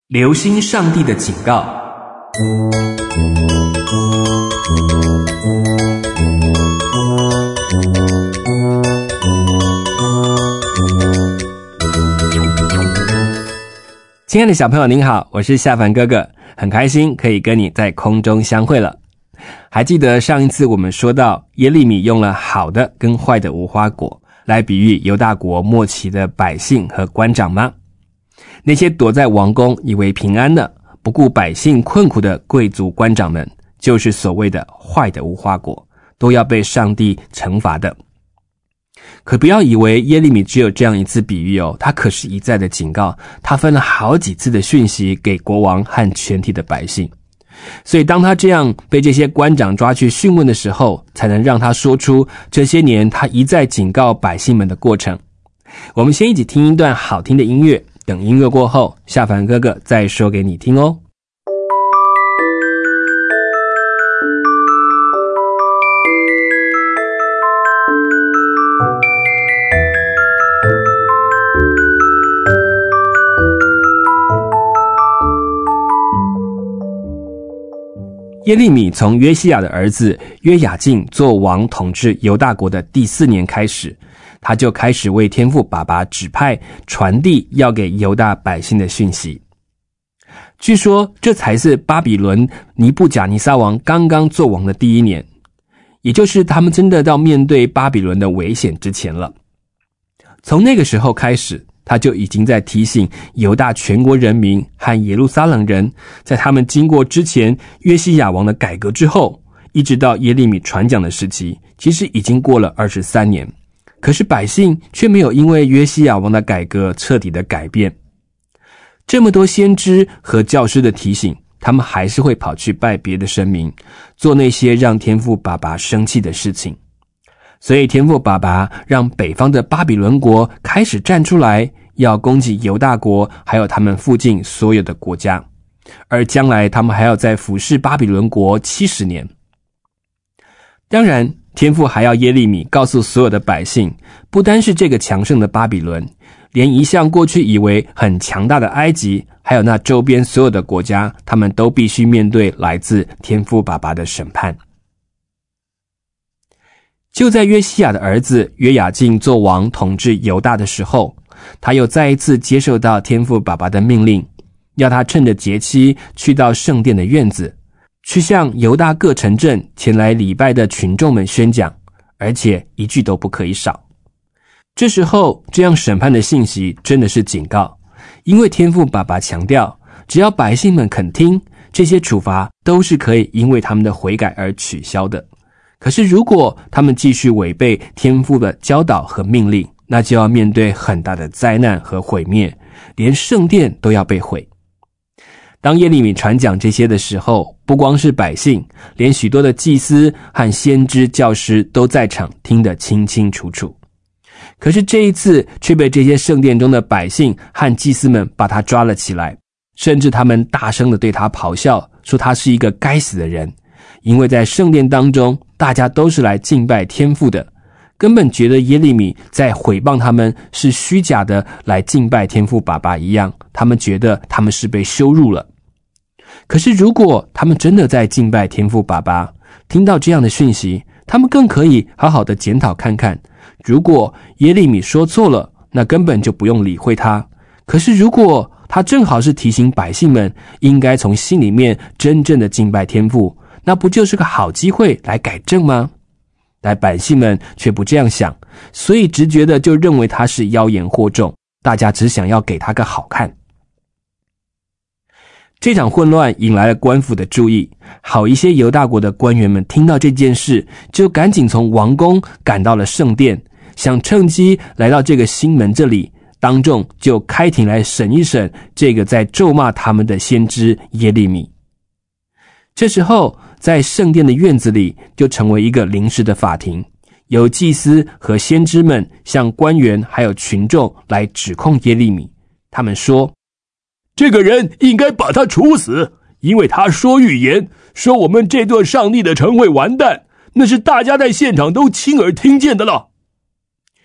留心上帝的警告。亲爱的小朋友您好，我是夏凡哥哥，很开心可以跟你在空中相会了。还记得上一次我们说到耶利米用了好的跟坏的无花果来比喻犹大国末期的百姓和官长吗？那些躲在王宫以为平安的不顾百姓困苦的贵族官长们，就是所谓的坏的无花果，都要被上帝惩罚的。可不要以为耶利米只有这样一次比喻哦，他可是一再的警告，他分了好几次的讯息给国王和全体的百姓。所以当他这样被这些官长抓去讯问的时候，才能让他说出这些年他一再警告百姓们的过程。我们先一起听一段好听的音乐，等音乐过后，夏凡哥哥再说给你听哦。耶利米从约西亚的儿子约雅敬做王统治犹大国的第4年开始，他就开始为天父爸爸指派传递要给犹大百姓的讯息。据说这才是巴比伦尼布甲尼撒王刚刚做王的第1年，也就是他们真的到面对巴比伦的危险之前了。从那个时候开始，他就已经在提醒犹大全国人民和耶路撒冷人，在他们经过之前约西亚王的改革之后，一直到耶利米传讲的时期，其实已经过了23年。可是百姓却没有因为约西亚王的改革彻底的改变。这么多先知和教师的提醒，他们还是会跑去拜别的神明，做那些让天父爸爸生气的事情。所以天父爸爸让北方的巴比伦国开始站出来，要攻击犹大国还有他们附近所有的国家，而将来他们还要再服侍巴比伦国70年。当然天父还要耶利米告诉所有的百姓，不单是这个强盛的巴比伦，连一向过去以为很强大的埃及，还有那周边所有的国家，他们都必须面对来自天父爸爸的审判。就在约西亚的儿子约雅敬做王统治犹大的时候，他又再一次接受到天父爸爸的命令，要他趁着节期去到圣殿的院子，去向犹大各城镇前来礼拜的群众们宣讲，而且一句都不可以少。这时候这样审判的信息真的是警告，因为天父爸爸强调，只要百姓们肯听，这些处罚都是可以因为他们的悔改而取消的。可是如果他们继续违背天父的教导和命令，那就要面对很大的灾难和毁灭，连圣殿都要被毁。当耶利米传讲这些的时候，不光是百姓，连许多的祭司和先知教师都在场，听得清清楚楚。可是这一次却被这些圣殿中的百姓和祭司们把他抓了起来，甚至他们大声地对他咆哮，说他是一个该死的人，因为在圣殿当中大家都是来敬拜天父的，根本觉得耶利米在毁谤他们是虚假的来敬拜天父爸爸一样，他们觉得他们是被羞辱了。可是如果他们真的在敬拜天父爸爸，听到这样的讯息，他们更可以好好的检讨看看，如果耶利米说错了，那根本就不用理会他。可是如果他正好是提醒百姓们应该从心里面真正的敬拜天父，那不就是个好机会来改正吗？但百姓们却不这样想，所以直觉的就认为他是妖言惑众，大家只想要给他个好看。这场混乱引来了官府的注意，好一些犹大国的官员们听到这件事，就赶紧从王宫赶到了圣殿，想趁机来到这个新门这里，当众就开庭来审一审这个在咒骂他们的先知耶利米。这时候在圣殿的院子里就成为一个临时的法庭，有祭司和先知们向官员还有群众来指控耶利米。他们说， 这个人应该把他处死，因为他说预言，说我们这座上帝的城会完蛋，那是大家在现场都亲耳听见的了。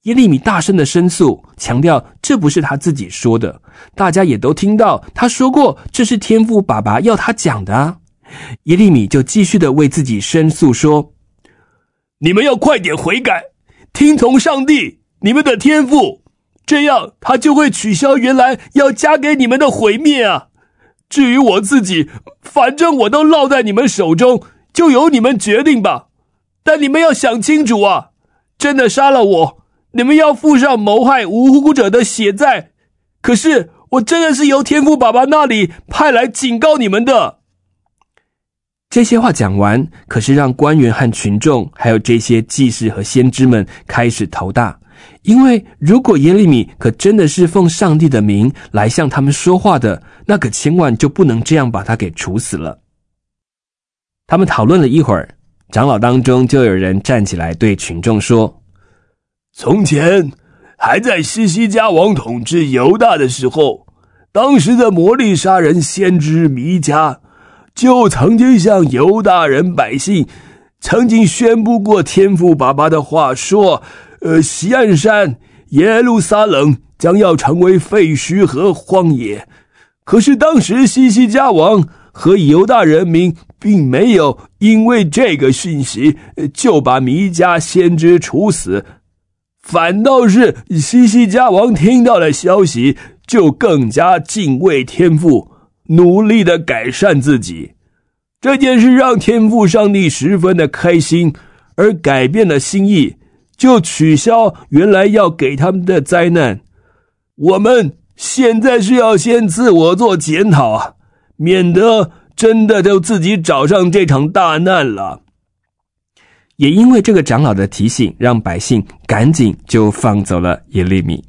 耶利米大声的申诉，强调这不是他自己说的，大家也都听到他说过这是天父爸爸要他讲的啊。耶利米就继续的为自己申诉说， 你们要快点悔改，听从上帝你们的天父，这样他就会取消原来要加给你们的毁灭啊。至于我自己，反正我都落在你们手中，就由你们决定吧。但你们要想清楚啊，真的杀了我，你们要付上谋害无辜者的血债。可是我真的是由天父爸爸那里派来警告你们的。 这些话讲完，可是让官员和群众还有这些祭司和先知们开始头大，因为如果耶利米可真的是奉上帝的名来向他们说话的，那可千万就不能这样把他给处死了。他们讨论了一会儿，长老当中就有人站起来对群众说， 从前还在西西家王统治犹大的时候，当时的摩利沙人先知弥迦就曾经向犹大人百姓曾经宣布过天父爸爸的话，说锡安山耶路撒冷将要成为废墟和荒野。可是当时西西家王和犹大人民并没有因为这个讯息就把弥迦先知处死，反倒是西西家王听到了消息，就更加敬畏天父，努力地改善自己。这件事让天父上帝十分的开心，而改变了心意，就取消原来要给他们的灾难。我们现在是要先自我做检讨啊，免得真的就自己找上这场大难了。 也因为这个长老的提醒，让百姓赶紧就放走了耶利米。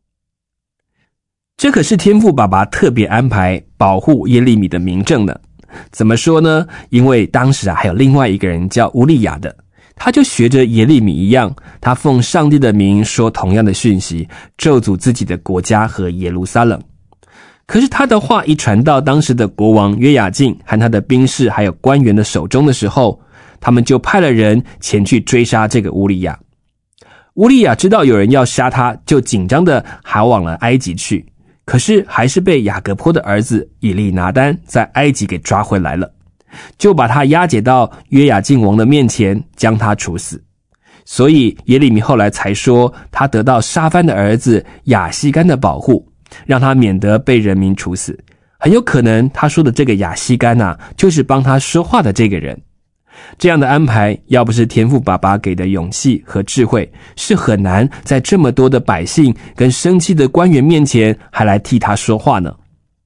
这可是天父爸爸特别安排保护耶利米的明证呢。怎么说呢？因为当时还有另外一个人叫乌利亚的，他就学着耶利米一样，他奉上帝的名说同样的讯息，咒诅自己的国家和耶路撒冷。可是他的话一传到当时的国王约雅敬和他的兵士还有官员的手中的时候，他们就派了人前去追杀这个乌利亚。乌利亚知道有人要杀他，就紧张的逃往了埃及去，可是还是被雅各波的儿子以利拿单在埃及给抓回来了，就把他押解到约雅敬王的面前，将他处死。所以耶利米后来才说，他得到沙番的儿子亚西干的保护，让他免得被人民处死。很有可能他说的这个亚西干啊，就是帮他说话的这个人。这样的安排，要不是天父爸爸给的勇气和智慧，是很难在这么多的百姓跟生气的官员面前还来替他说话呢。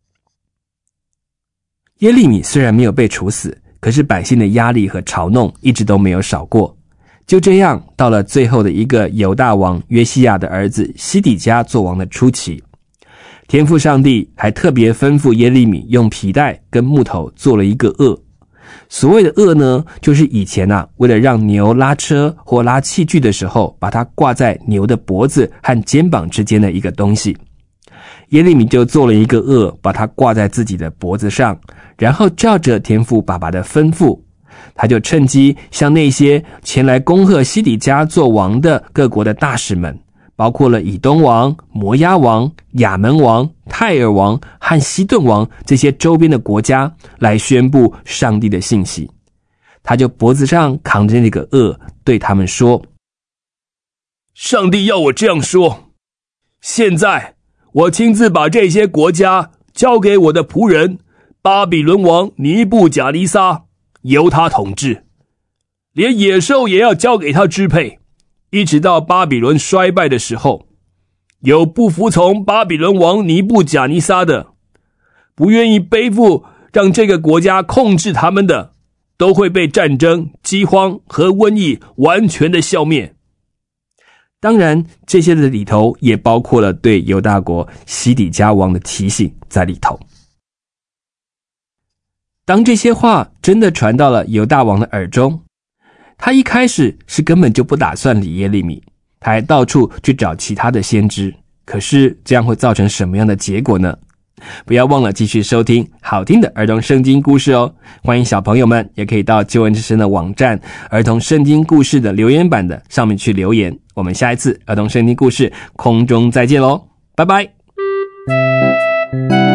耶利米虽然没有被处死，可是百姓的压力和嘲弄一直都没有少过。就这样，到了最后的一个犹大王约西亚的儿子西底家做王的初期，天父上帝还特别吩咐耶利米用皮带跟木头做了一个轭。所谓的轭呢，就是以前为了让牛拉车或拉器具的时候，把它挂在牛的脖子和肩膀之间的一个东西。耶利米就做了一个轭，把它挂在自己的脖子上，然后照着天父爸爸的吩咐，他就趁机向那些前来恭贺西底家做王的各国的大使们，包括了以东王、摩押王、亚门王、泰尔王和西顿王这些周边的国家，来宣布上帝的信息。他就脖子上扛着那个轭，对他们说， 上帝要我这样说，现在我亲自把这些国家交给我的仆人巴比伦王尼布甲尼撒，由他统治，连野兽也要交给他支配，一直到巴比伦衰败的时候。有不服从巴比伦王尼布甲尼撒的，不愿意背负让这个国家控制他们的，都会被战争、饥荒和瘟疫完全的消灭。 当然，这些的里头也包括了对犹大国西底家王的提醒在里头。当这些话真的传到了犹大王的耳中，他一开始是根本就不打算理耶利米，他还到处去找其他的先知。可是这样会造成什么样的结果呢？ 不要忘了继续收听好听的儿童圣经故事哦。欢迎小朋友们也可以到救恩之声的网站儿童圣经故事的留言板的上面去留言。我们下一次儿童圣经故事空中再见咯，拜拜。